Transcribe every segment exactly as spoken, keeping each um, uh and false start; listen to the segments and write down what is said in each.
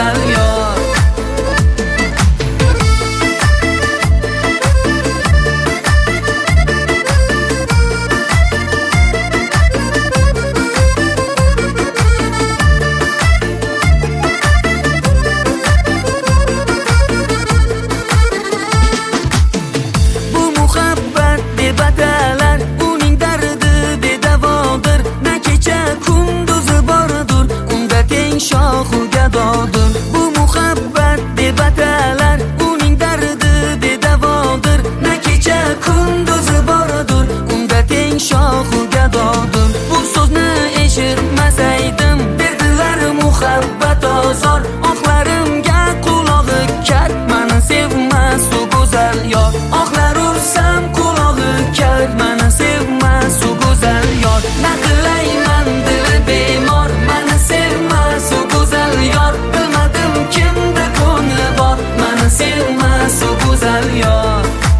go'zal yor. Betalar uning dardi bedavodir, na kecha kunduzi bordir, unda teng shohu gadodir. Bu muhabbat betalar uning dardi bedavodir, na kecha kunduzi bordir, unda teng shohu gadodir. Bu so'zni eshitmasaydim derdilar muhabbat ozor, oqlarimga qulog'i kar, mani sevmas u go'zal yor. Oqlar ursam qulog'i kar, mani sevmas u go'zal yor. Naqlayman dili bemor, mani sevmas u go'zal yor. Bilmadim kimda ko'ngli bor, mani sevmas u go'zal yor.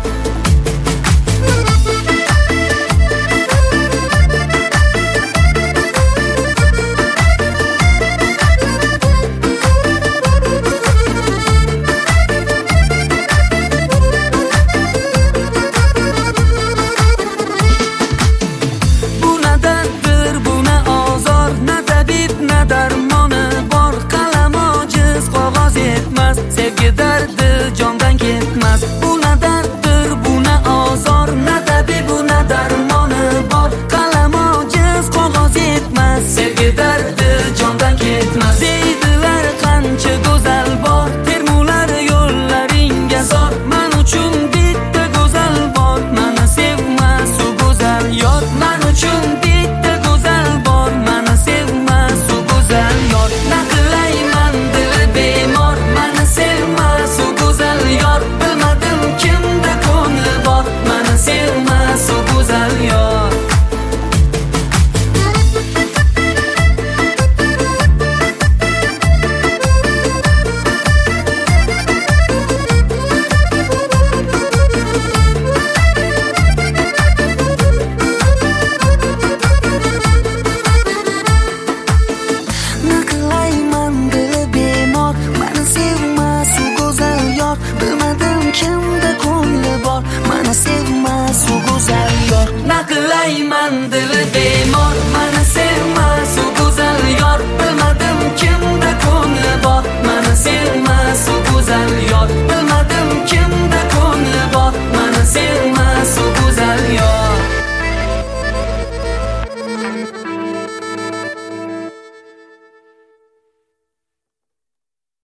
Sevgi dardi jondan ketmas, buna darddir, buna ozor, na tabib, buna darmoni bor. Qalam ojiz, qog'oz yetmas, sevgi dardi jondan ketmas. Deydilar qancha go'zal bor, termular yo'llaringga zor. Men uchun bitta go'zal bor, meni sevmas u go'zal yor. Men uchun bitta go'zal bor, meni sevmas u go'zal yor. Naqlayman dili bemor, meni sevmas u go'zal yor. Bilmadim kimda ko'ngli bor, meni sevmas u go'zal yor. Naqlayman dili bemor, meni sevmas u go'zal yor. Bilmadim kimda ko'ngli bor, meni sevmas u go'zal yor. Naqlayman dili bemor,